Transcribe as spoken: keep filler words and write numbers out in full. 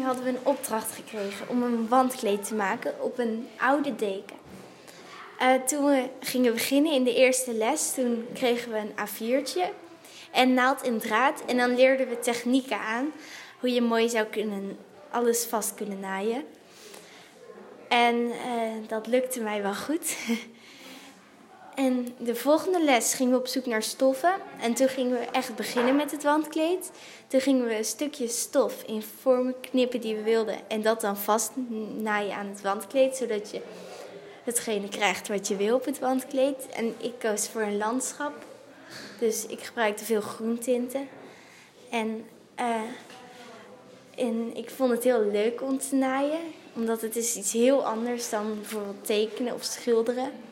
hadden we een opdracht gekregen om een wandkleed te maken op een oude deken. Uh, toen we gingen beginnen in de eerste les, toen kregen we een A viertje en naald en draad. En dan leerden we technieken aan, hoe je mooi zou kunnen, alles vast kunnen naaien. En uh, dat lukte mij wel goed. En de volgende les gingen we op zoek naar stoffen. En toen gingen we echt beginnen met het wandkleed. Toen gingen we een stukje stof in vormen knippen die we wilden. En dat dan vastnaaien aan het wandkleed. Zodat je hetgene krijgt wat je wil op het wandkleed. En ik koos voor een landschap. Dus ik gebruikte veel groentinten. En, uh, en ik vond het heel leuk om te naaien. Omdat het is iets heel anders dan bijvoorbeeld tekenen of schilderen.